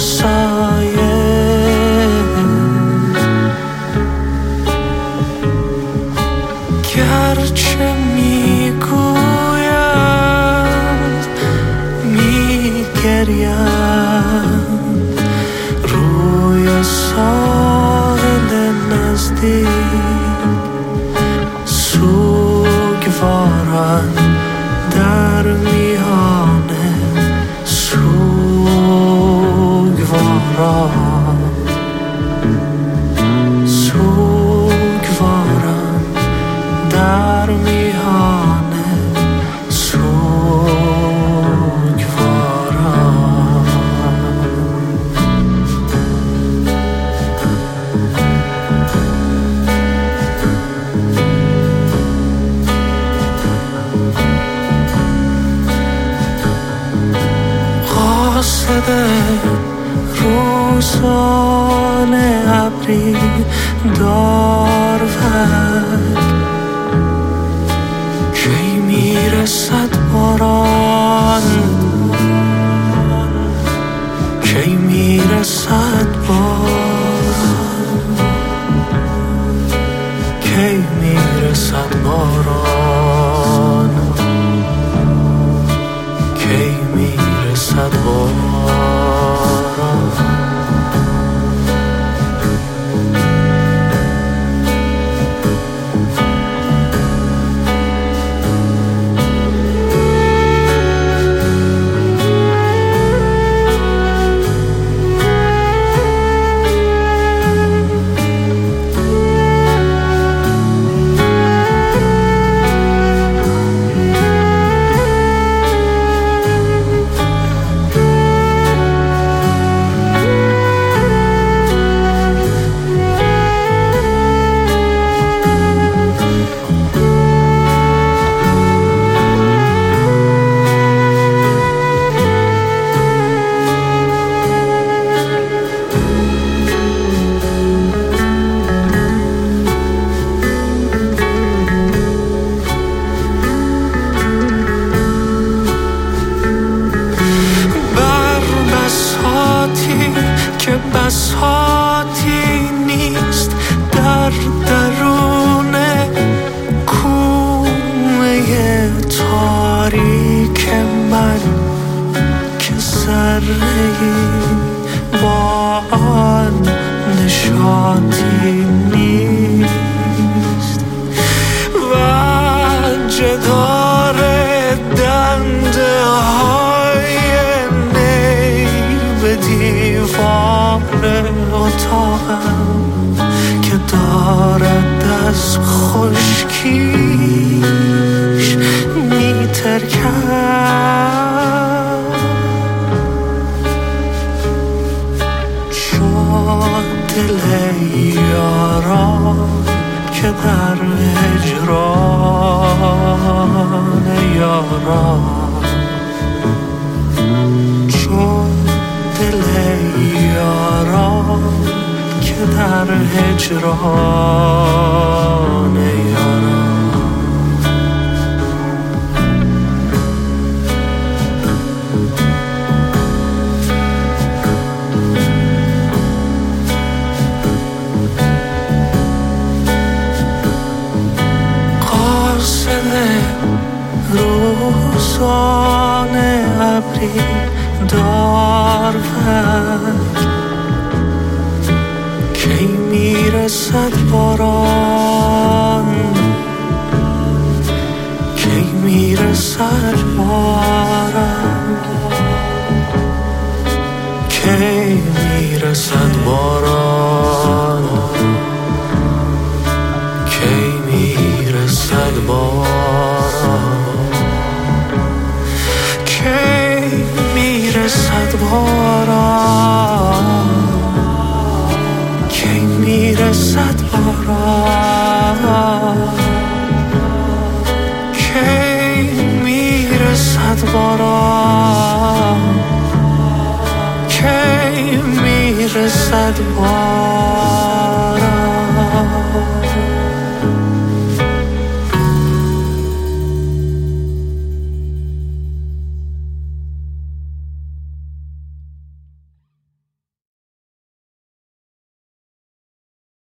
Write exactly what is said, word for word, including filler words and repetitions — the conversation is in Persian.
سایه گرچه میگوید میگریم روی ساحل نزدیک سوگوارم در میانه سوگوارم سوگوارم در میانه سوگوارم قاصد روزان ابری داروک کی میرسد باران کی میرسد باران کی میرسد باران کی میرسد باران که بساطی نیست در درون کومه تاریک من که ذره‌ای با آن نشاطی نیست و جدار دنده های به دیوار اتاقم که دارد از خشکیش میترکم چون دل یاران که در هجران یاران چون دل یاران که در هجران یاران قاصد روزان ابری داروک کی میرسد باران کی میرسد باران کی میرسد باران کی میرسد باران کی میرسد باران کی میرسد باران کی میرسد باران کی میرسد باران